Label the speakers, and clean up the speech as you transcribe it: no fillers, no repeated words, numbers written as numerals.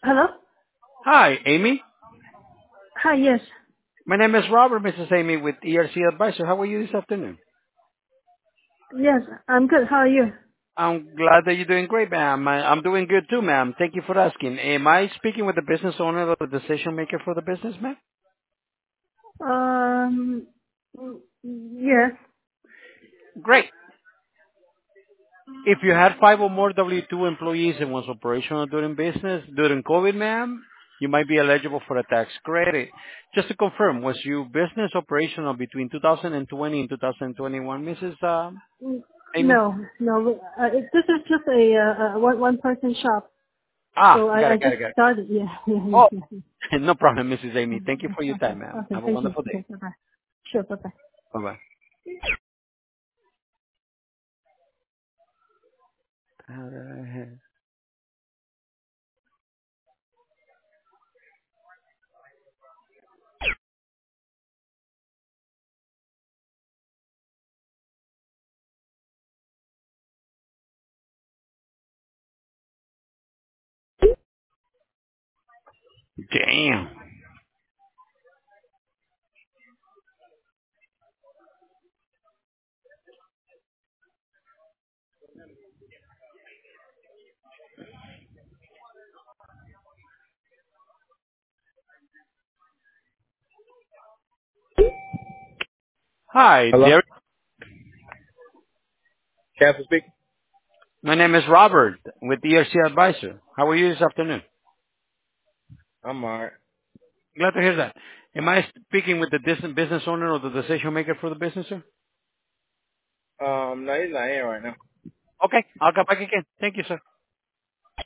Speaker 1: Hello?
Speaker 2: Hi, Amy.
Speaker 1: Hi, yes.
Speaker 2: My name is Robert, Mrs. Amy, with ERC Advisor. How are you this afternoon?
Speaker 1: Yes, I'm good. How are you?
Speaker 2: I'm glad that you're doing great, ma'am. I'm doing good too, ma'am. Thank you for asking. Am I speaking with the business owner or the decision maker for the business, ma'am?
Speaker 1: Um, yes.
Speaker 2: Great. If you had five or more W-2 employees and was operational during COVID, ma'am, you might be eligible for a tax credit. Just to confirm, was your business operational between 2020 and 2021, Mrs. Amy?
Speaker 1: No. This is just a one person shop.
Speaker 2: Ah,
Speaker 1: So I
Speaker 2: got
Speaker 1: just
Speaker 2: it.
Speaker 1: started. Yeah, yeah,
Speaker 2: Oh,
Speaker 1: yeah, yeah.
Speaker 2: no problem, Mrs. Amy. Thank you for your
Speaker 1: Okay,
Speaker 2: time, ma'am.
Speaker 1: okay.
Speaker 2: Have a
Speaker 1: Thank you.
Speaker 2: wonderful day.
Speaker 1: Okay, bye bye. Sure, bye bye.
Speaker 2: Bye-bye. Damn. Hi,
Speaker 3: Hello?
Speaker 2: there.
Speaker 3: Captain speaking?
Speaker 2: My name is Robert with ERC Advisor. How are you this afternoon?
Speaker 3: I'm alright.
Speaker 2: Glad to hear that. Am I speaking with the business owner or the decision maker for the business, sir?
Speaker 3: No, he's not in right now.
Speaker 2: Okay, I'll come back again. Thank you, sir.